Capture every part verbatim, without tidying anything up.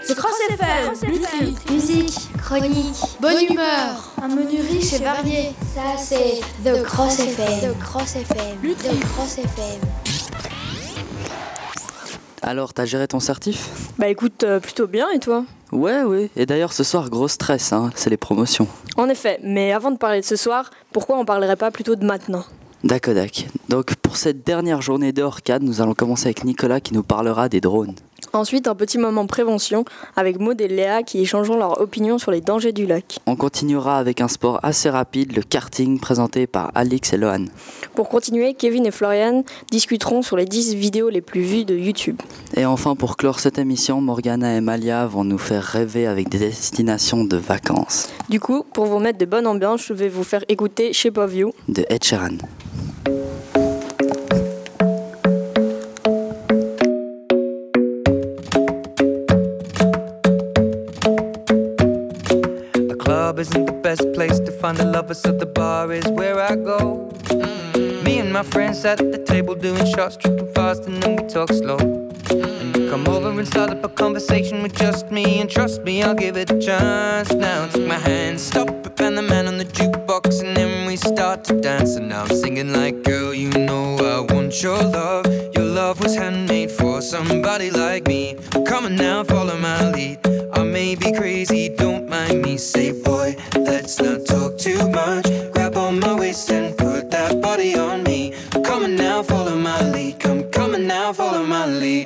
C'est Cross F M. Musique, musique, chronique, bonne humeur, un menu riche et varié. Ça c'est The Cross F M. The Cross F M. The Cross F M. Alors, t'as géré ton certif ? Bah écoute, euh, plutôt bien, et toi ? Ouais, ouais. Et d'ailleurs, ce soir, gros stress, hein, c'est les promotions. En effet, mais avant de parler de ce soir, pourquoi on parlerait pas plutôt de maintenant ? D'accord, d'accord. Donc, pour cette dernière journée de Orcade, nous allons commencer avec Nicolas qui nous parlera des drones. Ensuite, un petit moment prévention avec Maud et Léa qui échangeront leur opinion sur les dangers du lac. On continuera avec un sport assez rapide, le karting, présenté par Alix et Lohan. Pour continuer, Kevin et Florian discuteront sur les dix vidéos les plus vues de YouTube. Et enfin, pour clore cette émission, Morgana et Malia vont nous faire rêver avec des destinations de vacances. Du coup, pour vous mettre de bonne ambiance, je vais vous faire écouter Shape of You de Ed Sheeran. Isn't the best place to find the lovers, so the bar is where I go. Mm-hmm. Me and my friends at the table doing shots, tripping fast, and then we talk slow. Mm-hmm. And you come over and start up a conversation with just me, and trust me, I'll give it a chance. Now take my hand, stop it, and the man on the jukebox, and then we start to dance. And now I'm singing like, girl, you know I want your love. Your love was handmade for somebody like me. Come on now, follow my lead. I may be crazy, don't mind me. Say, boy, let's not talk too much. Grab on my waist and put that body on me. Come on now, follow my lead. Come, come on now, follow my lead.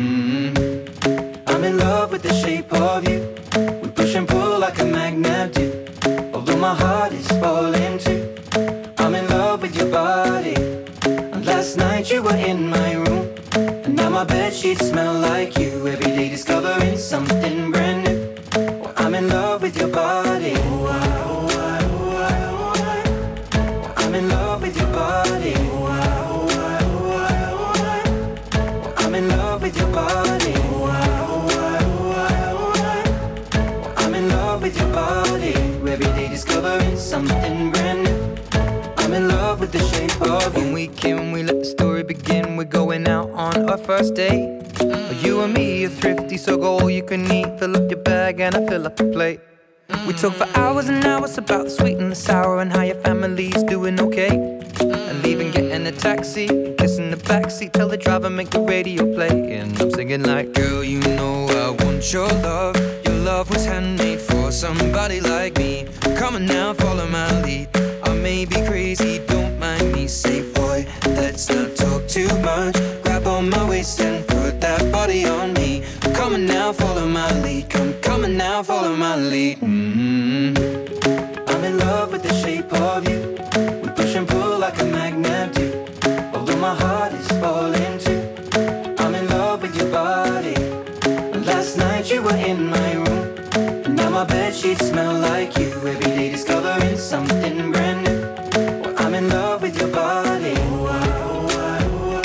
Mm-hmm. I'm in love with the shape of you. We push and pull like a magnet do. Although my heart is falling too. I'm in love with your body. And last night you were in my room. And now my bedsheets smell like you. Every day discovering something brand new. Well, I'm in love with your body. Oh, I, oh, I, oh, I, oh, I. Well, I'm in love with your body. Oh, I, oh, I, oh, I, oh, I. Well, I'm in love with your body. Oh, I, oh, I, oh, I, oh, I. Well, I'm in love with your body. Every day discovering something brand new. I'm in love with the shape of you. When we came, we let the story begin. We're going out on our first date. Mm. You and me are thrifty, so go all you can eat. Fill up your bag and I fill up the plate. Mm. We talk for hours and hours about the sweet and the sour and how your family's doing okay. Mm. And leaving, getting a taxi, kissing the backseat, tell the driver make the radio play. And I'm singing like, girl, you know I want your love. Your love was handmade for somebody like me. Come on now, follow my lead. I may be crazy, don't mind me. Say, boy, let's not talk too much. Grab on my waist and put that body on me. Come on now, follow my lead. Come, come on now, follow my lead. Mm-hmm. I'm in love with the shape of you. We push and pull like a magnet do. Although my heart is falling too. I'm in love with your body. And last night you were in my room. And now my bedsheets smell like you. Every day discovering something brand new. Well, I'm in love with your body. Oh, I, oh, I, oh,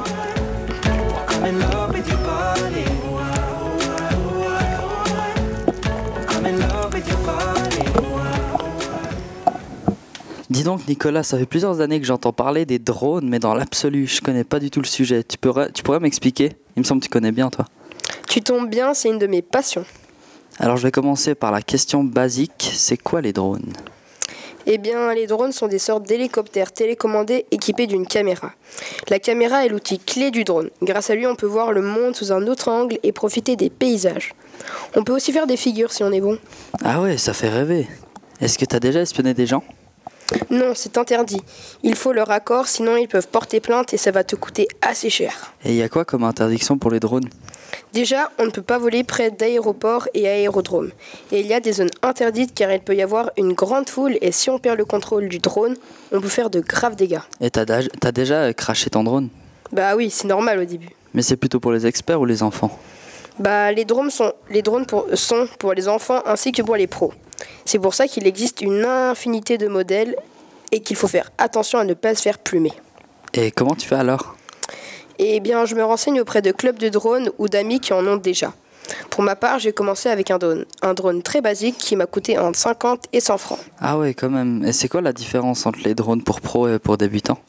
I. I'm in love with your body. Oh, I, oh, I, oh, I, oh, I. I'm in love with your body. Oh, I, oh, I. Dis donc Nicolas, ça fait plusieurs années que j'entends parler des drones, mais dans l'absolu, je connais pas du tout le sujet. Tu pourrais, tu pourrais m'expliquer ? Il me semble que tu connais bien, toi. Tu tombes bien, c'est une de mes passions. Alors je vais commencer par la question basique, c'est quoi les drones ? Eh bien, les drones sont des sortes d'hélicoptères télécommandés équipés d'une caméra. La caméra est l'outil clé du drone. Grâce à lui, on peut voir le monde sous un autre angle et profiter des paysages. On peut aussi faire des figures si on est bon. Ah ouais, ça fait rêver. Est-ce que t'as déjà espionné des gens ? Non, c'est interdit. Il faut leur accord, sinon ils peuvent porter plainte et ça va te coûter assez cher. Et il y a quoi comme interdiction pour les drones ? Déjà, on ne peut pas voler près d'aéroports et aérodromes. Et il y a des zones interdites car il peut y avoir une grande foule et si on perd le contrôle du drone, on peut faire de graves dégâts. Et t'as, da- t'as déjà craché ton drone ? Bah oui, c'est normal au début. Mais c'est plutôt pour les experts ou les enfants ? Bah les drones sont, les drones pour, sont pour les enfants ainsi que pour les pros. C'est pour ça qu'il existe une infinité de modèles et qu'il faut faire attention à ne pas se faire plumer. Et comment tu fais alors ? Eh bien, je me renseigne auprès de clubs de drones ou d'amis qui en ont déjà. Pour ma part, j'ai commencé avec un drone, un drone très basique qui m'a coûté entre cinquante et cent francs. Ah ouais, quand même. Et c'est quoi la différence entre les drones pour pros et pour débutants ?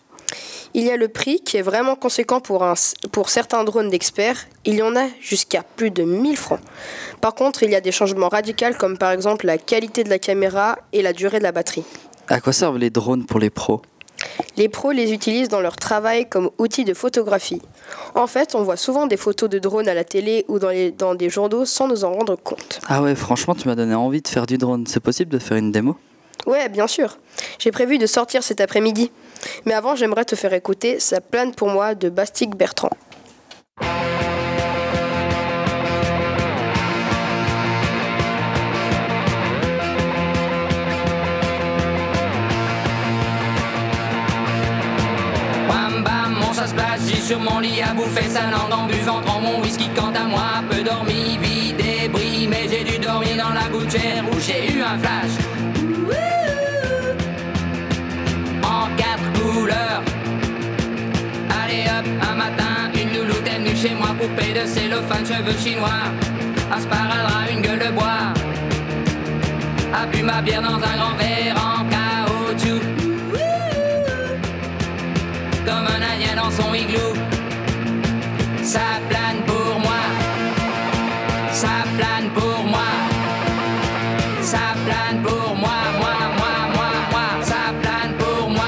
Il y a le prix qui est vraiment conséquent pour, un, pour certains drones d'experts. Il y en a jusqu'à plus de mille francs. Par contre, il y a des changements radicaux comme par exemple la qualité de la caméra et la durée de la batterie. À quoi servent les drones pour les pros ? Les pros les utilisent dans leur travail comme outil de photographie. En fait, on voit souvent des photos de drones à la télé ou dans, les, dans des journaux sans nous en rendre compte. Ah ouais, franchement, tu m'as donné envie de faire du drone. C'est possible de faire une démo ? Ouais, bien sûr. J'ai prévu de sortir cet après-midi. Mais avant, j'aimerais te faire écouter Ça plane pour moi de Bastille Bertrand. Bam bam, mon ça se place, j'ai sur mon lit à bouffer sa langue en buvant dans mon whisky. Quant à moi, peu dormi, vie débris, mais j'ai dû dormir dans la gouttière où j'ai eu un flash. En quatre couleurs. Allez hop, un matin, une louloute est venue chez moi, poupée de cellophane, cheveux chinois, un sparadrap, une gueule de bois, a bu ma bière dans un grand verre en caoutchouc, comme un indien dans son igloo. Ça plane pour moi, ça plane pour moi, ça plane pour moi, moi, moi, moi, moi, ça plane pour moi.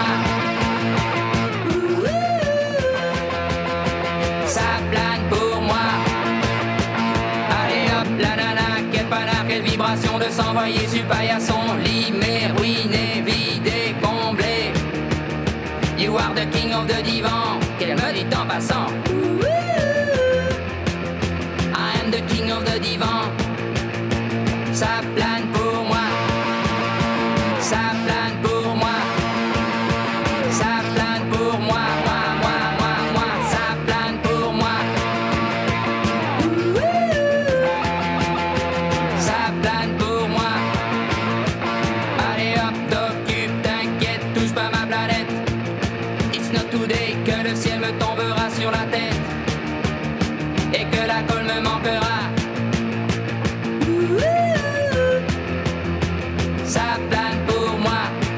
Ça plane pour moi. Allez hop, la nana, quelle panard, quelle vibration de s'envoyer sur paillasson. Limé, ruiné, vidé, comblé. You are the king of the divan, qu'elle me dit en passant. I am the king of the divan. Ça plane pour moi. Ça plane pour moi. Ça plane pour moi, moi, moi, moi, moi. Ça plane pour moi. Ça plane pour moi. Allez hop, t'occupe, t'inquiète, touche pas ma planète. It's not today que le ciel me tombera sur la tête et que la colle me manquera. Ça plane pour moi.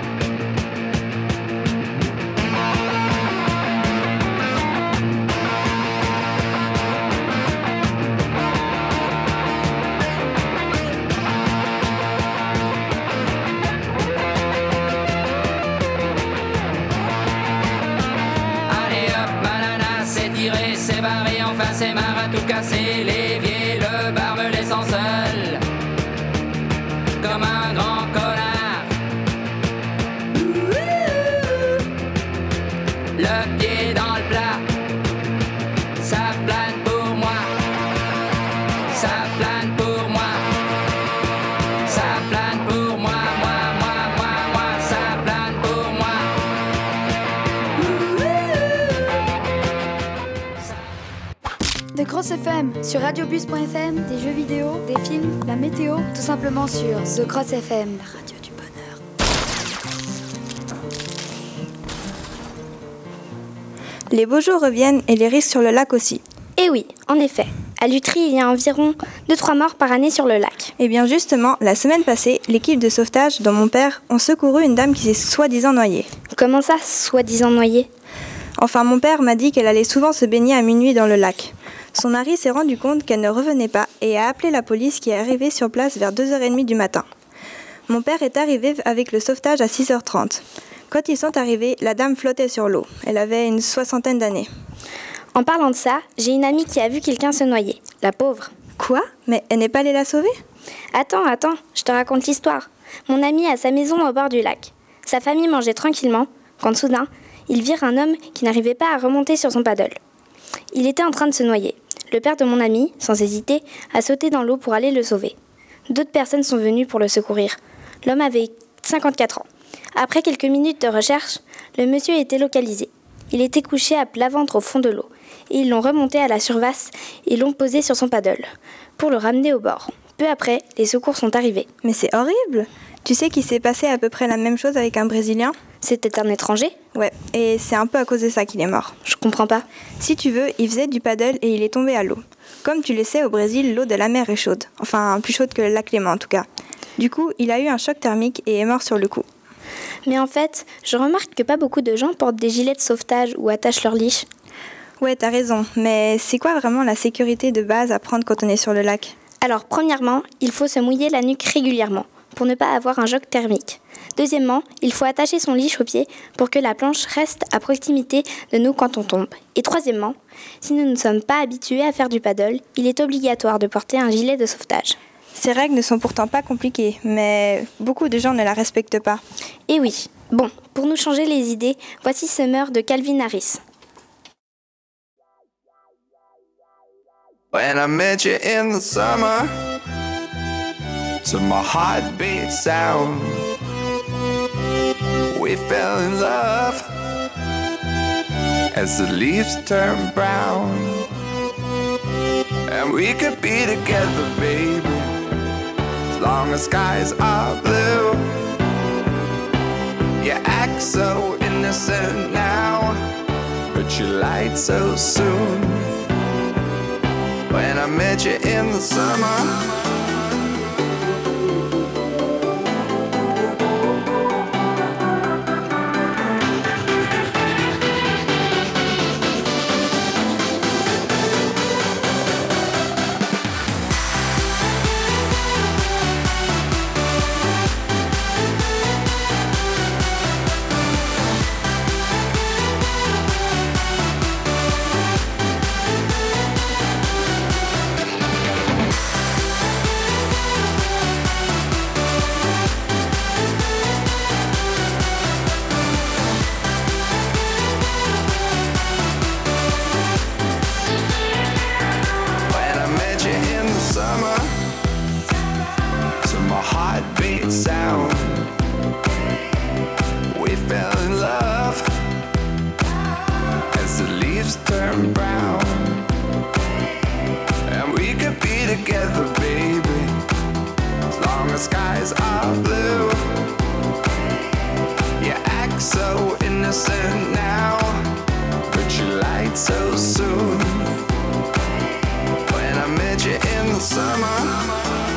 Allez hop, banana, c'est tiré, c'est barré, enfin c'est marre à tout casser. L'évier, le bar me laissant seul, comme un grand connard. Le pied dans le plat, ça plane pour moi. Ça plane pour moi. Ça plane pour moi, moi, moi, moi, moi. Ça plane pour moi. De Grosse F M sur radiobus point f m, des jeux vidéo, des films, la météo, tout simplement sur The Grosse F M, la radio du bonheur. Les beaux jours reviennent et les risques sur le lac aussi. Eh oui, en effet. À Lutry, il y a environ deux trois morts par année sur le lac. Et bien justement, la semaine passée, l'équipe de sauvetage, dont mon père, ont secouru une dame qui s'est soi-disant noyée. Comment ça, soi-disant noyée ? Enfin, mon père m'a dit qu'elle allait souvent se baigner à minuit dans le lac. Son mari s'est rendu compte qu'elle ne revenait pas et a appelé la police qui est arrivée sur place vers deux heures trente du matin. Mon père est arrivé avec le sauvetage à six heures trente. Quand ils sont arrivés, la dame flottait sur l'eau. Elle avait une soixantaine d'années. En parlant de ça, j'ai une amie qui a vu quelqu'un se noyer. La pauvre. Quoi ? Mais elle n'est pas allée la sauver ? Attends, attends, je te raconte l'histoire. Mon ami a sa maison au bord du lac. Sa famille mangeait tranquillement, quand soudain, ils virent un homme qui n'arrivait pas à remonter sur son paddle. Il était en train de se noyer. Le père de mon ami, sans hésiter, a sauté dans l'eau pour aller le sauver. D'autres personnes sont venues pour le secourir. L'homme avait cinquante-quatre ans. Après quelques minutes de recherche, le monsieur était localisé. Il était couché à plat ventre au fond de l'eau. Et ils l'ont remonté à la surface et l'ont posé sur son paddle pour le ramener au bord. Peu après, les secours sont arrivés. Mais c'est horrible ! Tu sais qu'il s'est passé à peu près la même chose avec un Brésilien ? C'était un étranger ? Ouais, et c'est un peu à cause de ça qu'il est mort. Je comprends pas. Si tu veux, il faisait du paddle et il est tombé à l'eau. Comme tu le sais, au Brésil, l'eau de la mer est chaude. Enfin, plus chaude que le lac Léman en tout cas. Du coup, il a eu un choc thermique et est mort sur le coup. Mais en fait, je remarque que pas beaucoup de gens portent des gilets de sauvetage ou attachent leur leash. Ouais, t'as raison, mais c'est quoi vraiment la sécurité de base à prendre quand on est sur le lac ? Alors, premièrement, il faut se mouiller la nuque régulièrement pour ne pas avoir un choc thermique. Deuxièmement, il faut attacher son leash au pied pour que la planche reste à proximité de nous quand on tombe. Et troisièmement, si nous ne sommes pas habitués à faire du paddle, il est obligatoire de porter un gilet de sauvetage. Ces règles ne sont pourtant pas compliquées, mais beaucoup de gens ne la respectent pas. Et oui, bon, pour nous changer les idées, voici Summer de Calvin Harris. When I met you in the summer, to my heartbeat sound, we fell in love as the leaves turn brown. And we could be together, baby, as long as skies are blue. You act so innocent now, but you lied so soon. When I met you in the summer, sound. We fell in love as the leaves turn brown. And we could be together, baby, as long as skies are blue. You act so innocent now, but you lied so soon. When I met you in the summer,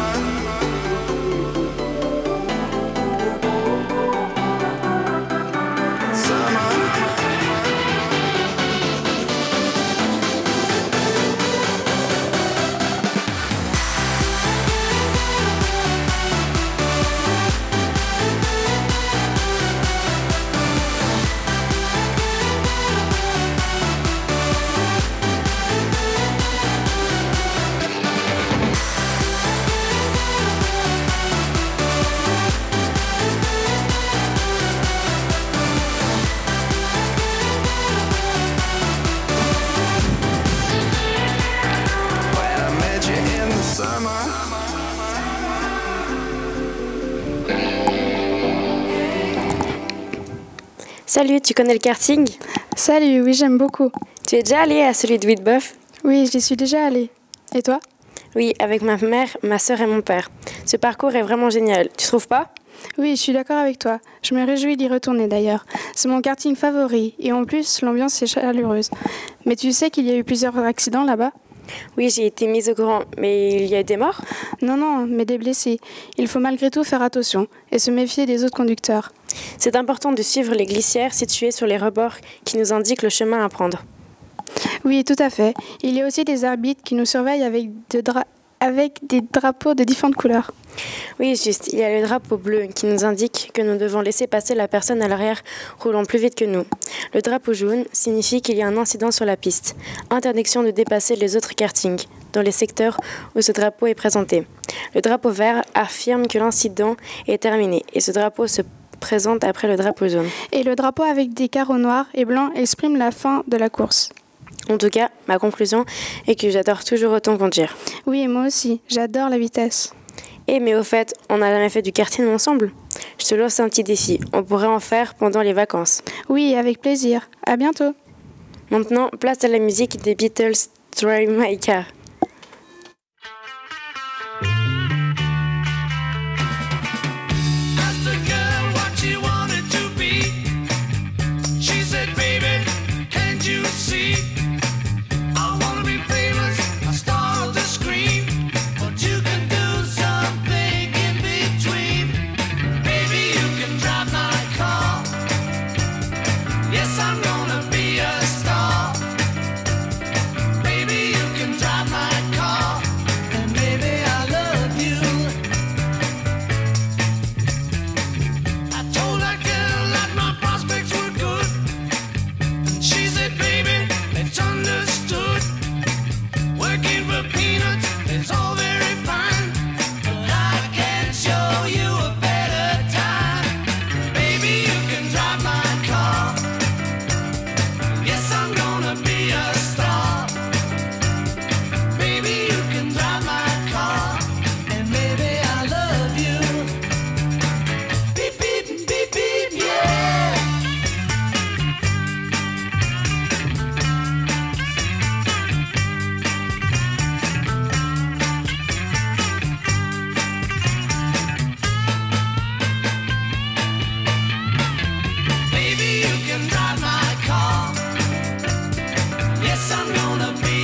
Salut, tu connais le karting ? Salut, oui, j'aime beaucoup. Tu es déjà allée à celui de Whitbuff ? Oui, j'y suis déjà allée. Et toi ? Oui, avec ma mère, ma sœur et mon père. Ce parcours est vraiment génial, tu trouves pas ? Oui, je suis d'accord avec toi. Je me réjouis d'y retourner d'ailleurs. C'est mon karting favori et en plus, l'ambiance est chaleureuse. Mais tu sais qu'il y a eu plusieurs accidents là-bas ? Oui, j'ai été mise au courant, mais il y a eu des morts ? Non, non, mais des blessés. Il faut malgré tout faire attention et se méfier des autres conducteurs. C'est important de suivre les glissières situées sur les rebords qui nous indiquent le chemin à prendre. Oui, tout à fait. Il y a aussi des arbitres qui nous surveillent avec, de dra- avec des drapeaux de différentes couleurs. Oui, juste. Il y a le drapeau bleu qui nous indique que nous devons laisser passer la personne à l'arrière roulant plus vite que nous. Le drapeau jaune signifie qu'il y a un incident sur la piste. Interdiction de dépasser les autres kartings dans les secteurs où ce drapeau est présenté. Le drapeau vert affirme que l'incident est terminé et ce drapeau se présente après le drapeau jaune. Et le drapeau avec des carreaux noirs et blancs exprime la fin de la course. En tout cas, ma conclusion est que j'adore toujours autant conduire. Oui, et moi aussi, j'adore la vitesse. Eh mais au fait, on n'a jamais fait du karting ensemble. Je te lance un petit défi, on pourrait en faire pendant les vacances. Oui, avec plaisir. À bientôt. Maintenant, place à la musique des Beatles, Drive My Car. Car.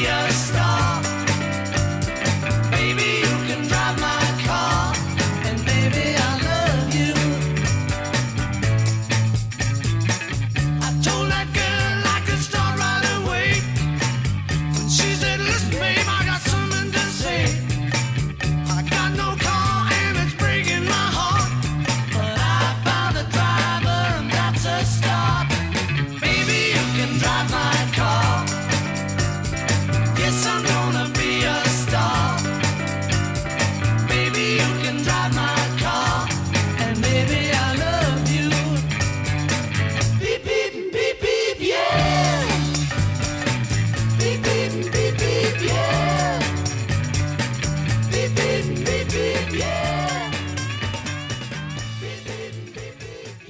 be a star. Baby, you can drive my car, and baby, I love you. I told that girl I could start right away. She said, listen, babe, I got something to say. I got no car and it's breaking my heart, but I found a driver and that's a start. Baby, you can drive my car. Yes, I'm gonna be a star. Baby, you can drive my car, and baby, I love you. Beep, beep, beep, beep, yeah. Beep, beep, beep, beep, yeah. Beep, beep, beep, beep, yeah. Beep, beep, beep, beep,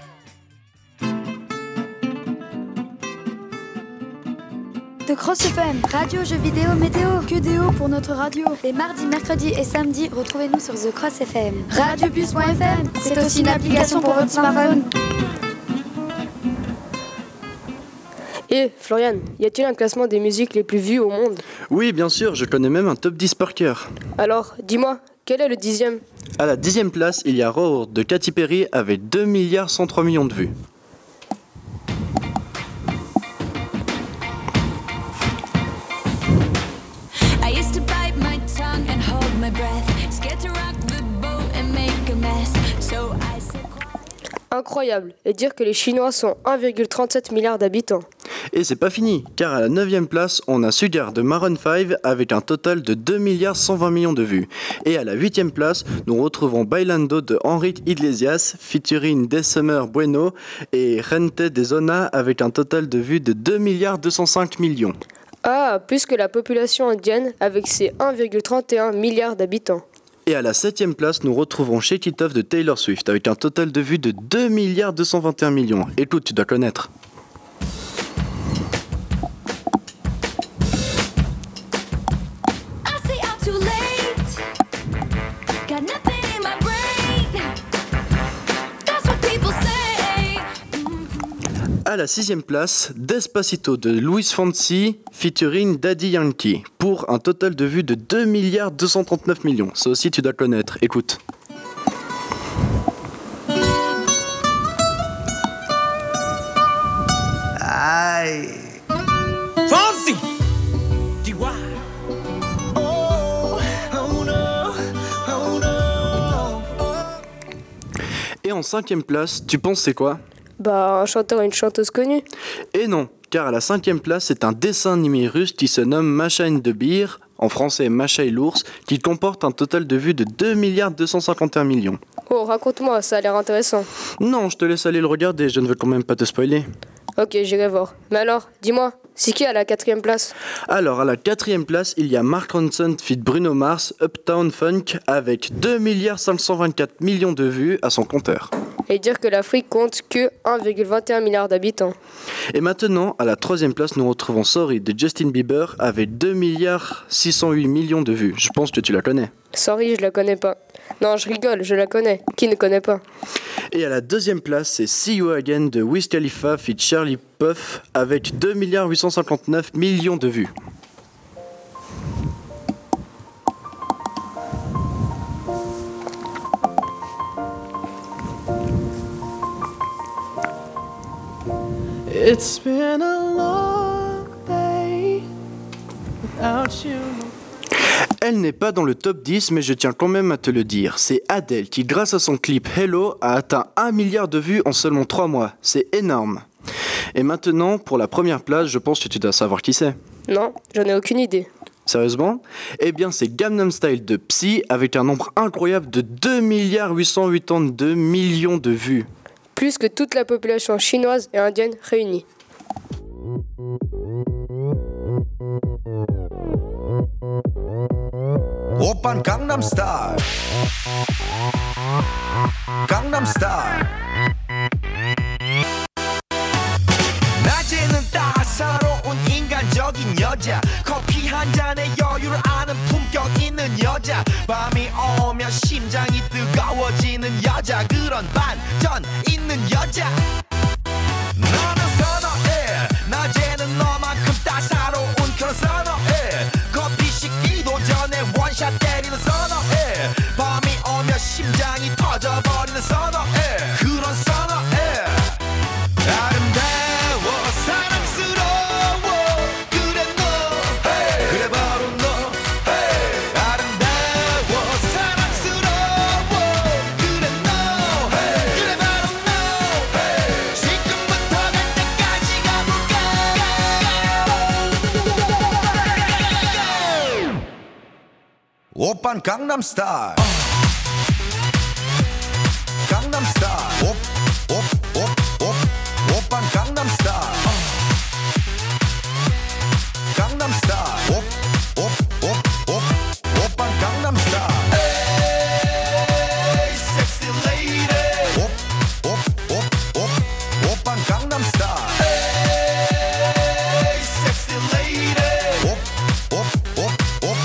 De Cross F M, radio, jeux vidéo, météo, que des hauts pour notre radio. Les mardis, mercredis et samedis, retrouvez-nous sur The Cross F M. Radiobus point F M, c'est aussi une application pour votre smartphone. Et Florian, y a-t-il un classement des musiques les plus vues au monde? Oui, bien sûr, je connais même un top dix par cœur. Alors, dis-moi, quel est le dixième? À la dixième place, il y a Roar de Katy Perry avec deux milliards cent trois millions de vues. I used to bite my tongue and hold my breath, scared to rock the boat and make a mess. So I said Incroyable, et dire que les Chinois sont un virgule trente-sept milliard d'habitants. Et c'est pas fini, car à la neuvième place, on a Sugar de Maroon cinq avec un total de deux milliards cent vingt millions de vues. Et à la huitième place, nous retrouvons Bailando de Enrique Iglesias featuring Desummer Bueno et Gente de Zona avec un total de vues de deux milliards deux cent cinq millions. Ah, plus que la population indienne avec ses un virgule trente et un milliard d'habitants. Et à la septième place, nous retrouvons Shake It Off de Taylor Swift avec un total de vues de deux milliards deux cent vingt et un millions. Écoute, tu dois connaître. I say I'm too late, got nothing in my brain. That's what people say. À la sixième place, Despacito de Luis Fonsi featuring Daddy Yankee pour un total de vues de deux milliards deux cent trente-neuf millions. Ça aussi tu dois connaître, écoute. Aïe. Fonsi. D Y. Oh, oh no, oh no. Et en cinquième place, tu penses c'est quoi? Bah, un chanteur et une chanteuse connue. Et non, car à la cinquième place, c'est un dessin animé russe qui se nomme Masha and the Bear, en français Masha et l'ours, qui comporte un total de vues de deux milliards deux cent cinquante et un millions. Oh, raconte-moi, ça a l'air intéressant. Non, je te laisse aller le regarder, je ne veux quand même pas te spoiler. Ok, j'irai voir. Mais alors, dis-moi, c'est qui à la quatrième place? Alors, à la quatrième place, il y a Mark Ronson feat Bruno Mars, Uptown Funk, avec deux milliards cinq cent vingt-quatre millions de vues à son compteur. Et dire que l'Afrique compte que un virgule vingt et un milliard d'habitants. Et maintenant, à la troisième place, nous retrouvons Sorry de Justin Bieber avec deux milliards six cent huit millions de vues. Je pense que tu la connais. Sorry, je la connais pas. Non, je rigole, je la connais. Qui ne connaît pas? Et à la deuxième place, c'est See You Again de Wiz Khalifa feat Charlie Puth avec deux milliards huit cent cinquante-neuf millions de vues. It's been a long day without you. Elle n'est pas dans le top dix, mais je tiens quand même à te le dire. C'est Adele qui, grâce à son clip Hello, a atteint un milliard de vues en seulement trois mois. C'est énorme. Et maintenant, pour la première place, je pense que tu dois savoir qui c'est. Non, j'en ai aucune idée. Sérieusement? Eh bien, c'est Gangnam Style de Psy avec un nombre incroyable de deux milliards huit cent quatre-vingt-deux millions de vues. Plus que toute la population chinoise et indienne réunie. 오빤 강남 스타일 강남 스타일 낮에는 따사로운 인간적인 여자 커피 한 잔에 여유를 아는 품격 있는 여자 밤이 오면 심장이 뜨거워지는 여자 그런 반전 있는 여자 너는 선어해 낮에는 너만큼 따사로운 그런 선어해 오빤 강남스타일 강남스타일 옵옵옵옵 오빤 강남스타일 강남스타일 옵옵옵옵 오빤 강남스타일 에이 섹시 레이디 옵옵옵옵 오빤 강남스타일 에이 섹시 레이디 옵옵옵옵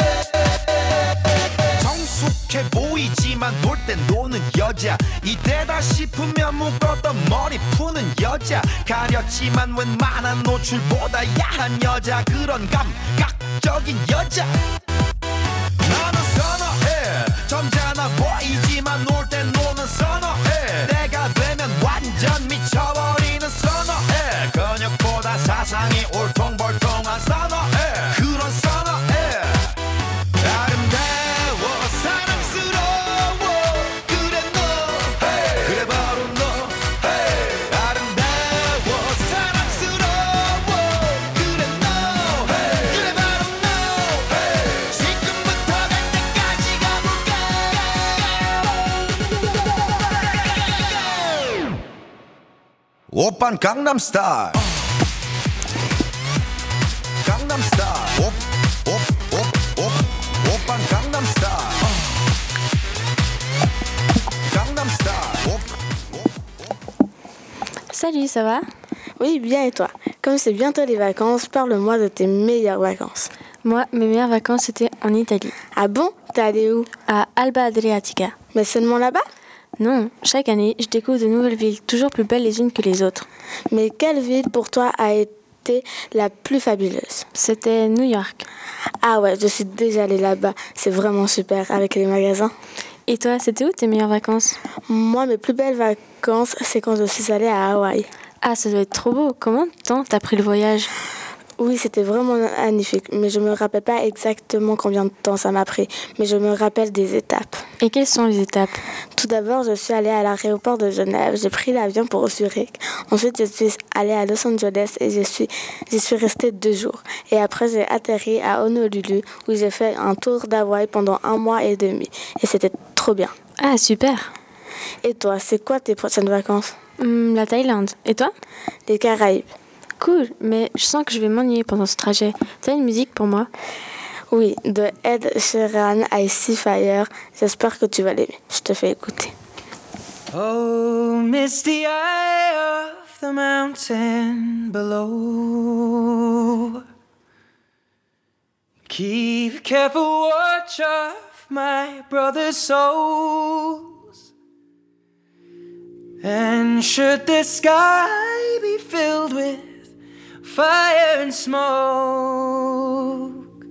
성숙해 보이지만 놀 땐 노는 여자 이때다 싶으면 묶었던 머리 푸는 여자 가렸지만 웬만한 노출보다 야한 여자 그런 감각적인 여자 나는 선어해 점잖아 보이지만 놀 땐 노는 선어해 내가 되면 완전 미쳐버리는 선어해 근육보다 사상이 울퉁불퉁한 선어해 그런 선어해 아름다워 사랑스러워 그래 너 hey. 그래 바로 너 hey. 아름다워 사랑스러워 그래 너 hey. 그래 바로 너 hey. 지금부터 갈 때까지 가볼까 오빤 강남스타일 강남스타일 옵옵옵옵 오빤 강남스타일 강남스타일 Salut, ça va? Oui, bien et toi? Comme c'est bientôt les vacances, parle-moi de tes meilleures vacances. Moi, mes meilleures vacances c'était en Italie. Ah bon? T'es allé où? À Alba Adriatica. Mais seulement là-bas? Non, chaque année, je découvre de nouvelles villes, toujours plus belles les unes que les autres. Mais quelle ville pour toi a été la plus fabuleuse? C'était New York. Ah ouais, je suis déjà allée là-bas, c'est vraiment super avec les magasins. Et toi, c'était où tes meilleures vacances? Moi, mes plus belles vacances, c'est quand je suis allée à Hawaï. Ah, ça doit être trop beau. Combien de temps t'as pris le voyage? Oui, c'était vraiment magnifique, mais je me rappelle pas exactement combien de temps ça m'a pris, mais je me rappelle des étapes. Et quelles sont les étapes? Tout d'abord, je suis allée à l'aéroport de Genève, j'ai pris l'avion pour Zurich. Ensuite, je suis allée à Los Angeles et je suis, j'y suis restée deux jours. Et après, j'ai atterri à Honolulu où j'ai fait un tour d'Hawaï pendant un mois et demi. Et c'était trop bien. Ah, super. Et toi, c'est quoi tes prochaines vacances? Hum, La Thaïlande. Et toi? Les Caraïbes. Cool, mais je sens que je vais m'ennuyer pendant ce trajet. T'as une musique pour moi? Oui, de Ed Sheeran, I See Fire. J'espère que tu vas l'aimer. Je te fais écouter. Oh, misty eye of the mountain below. Keep careful watch of my brother's souls. And should the sky be filled with fire and smoke,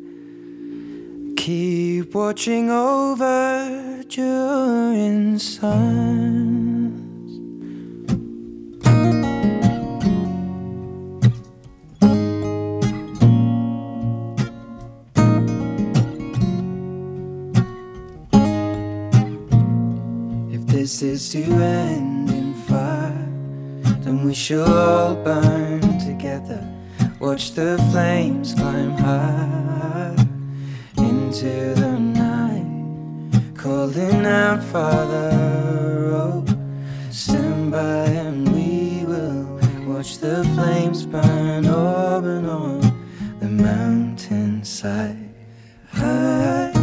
keep watching over during suns. If this is to end in fire, then we shall all burn together. Watch the flames climb high into the night, calling out, Father, oh, stand by and we will watch the flames burn up and on the mountainside. High.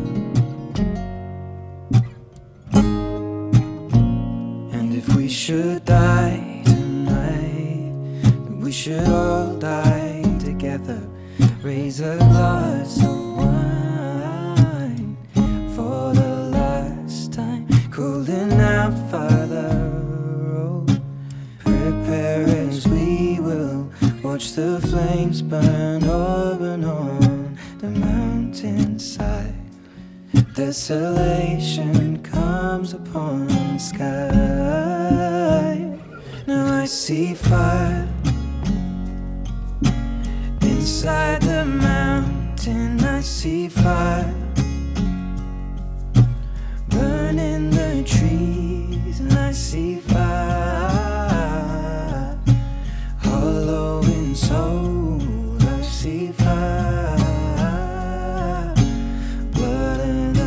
And if we should die tonight, we should all die together. Raise a glass of wine for the last time, calling out, Father, oh, prepare as we will watch the flames burn up and on the mountainside. Desolation comes upon the sky. Now I see fire inside the mountain. I see fire burning the trees, and I see fire hollow in soul. I see fire blood in the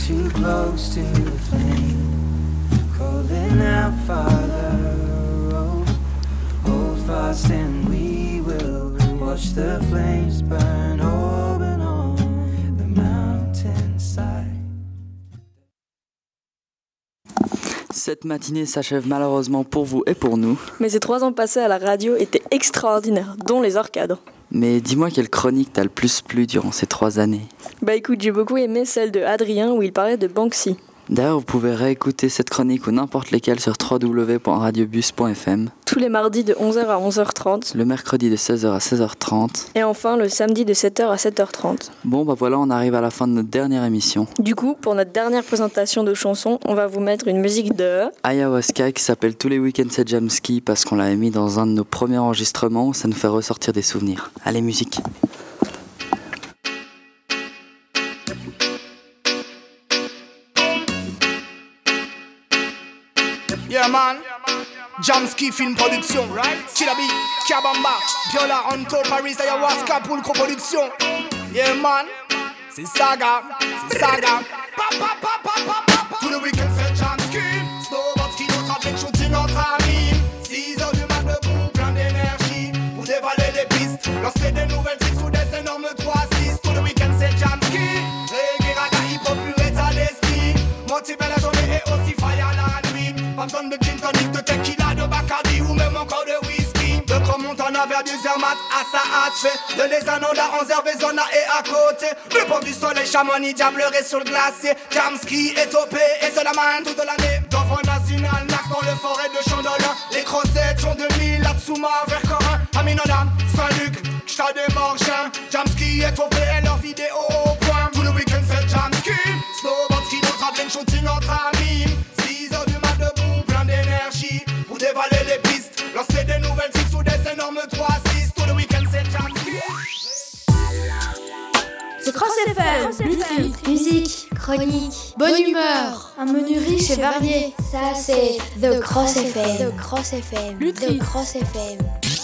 too close to the flame, calling out, Father, oh, hold fast and we will watch the flames burn open on the mountainside. Cette matinée s'achève malheureusement pour vous et pour nous. Mais ces trois ans passés à la radio étaient extraordinaires, dont les orcades. Mais dis-moi quelle chronique t'as le plus plu durant ces trois années. Bah écoute, j'ai beaucoup aimé celle de Adrien où il parlait de Banksy. D'ailleurs, vous pouvez réécouter cette chronique ou n'importe lesquelles sur w w w point radiobus point f m. Tous les mardis de onze heures à onze heures trente. Le mercredi de seize heures à seize heures trente. Et enfin le samedi de sept heures à sept heures trente. Bon bah voilà, on arrive à la fin de notre dernière émission. Du coup, pour notre dernière présentation de chansons, on va vous mettre une musique de... Ayahuasca qui s'appelle Tous les week-ends c'est Jamski parce qu'on l'avait mis dans un de nos premiers enregistrements, ça nous fait ressortir des souvenirs. Allez, musique. Yeah man, Jamski Film Production, right? Kilabi, Kiabamba, Viola, Anto, Paris, Ayahuasca pour le coproduction. Yeah man, c'est Saga, c'est Saga. Tout le week-end c'est Jamski, snowboard, ski, notre avec shooting entre amis. six heures du mat debout, plein d'énergie pour dévaler les pistes, lancer des nouvelles tricks sous des énormes trois six. Tout le week-end c'est Jamski, reggae, raga, hip-hop, pur état d'esprit. Motiver la journée et aussi fire la nuit. Pas besoin de gin tonic, de tequila, de Bacardi ou même encore de whisky. De Cromontana vers du Zermatt à sa hache. De les Anola en Zervezona et à côté. Le pont du soleil, Chamonix, diablerie sur le glacier. Jamski est topé et c'est la main toute l'année. D'enfant national, Nax dans le forêt de Chandolin. Les crossettes, Jean deux mille, Latsuma, vers Corin. Aminona, Saint-Luc, Stade des Morgins. Jamski est topé et leurs vidéos au point. Tout le week-end c'est Jamski. Snowboard, ski, de travelling, shooting entre amis. six heures du mat debout, plein d'énergie pour dévaler les pistes, lancer des nouvelles tricks sous des énormes trois six. Tout le week-end c'est Jamski. C'est Cross F M. Musique, musique, chronique, bonne humeur, un menu riche et varié. Ça c'est The Cross F M. The Cross F M. The Cross F M.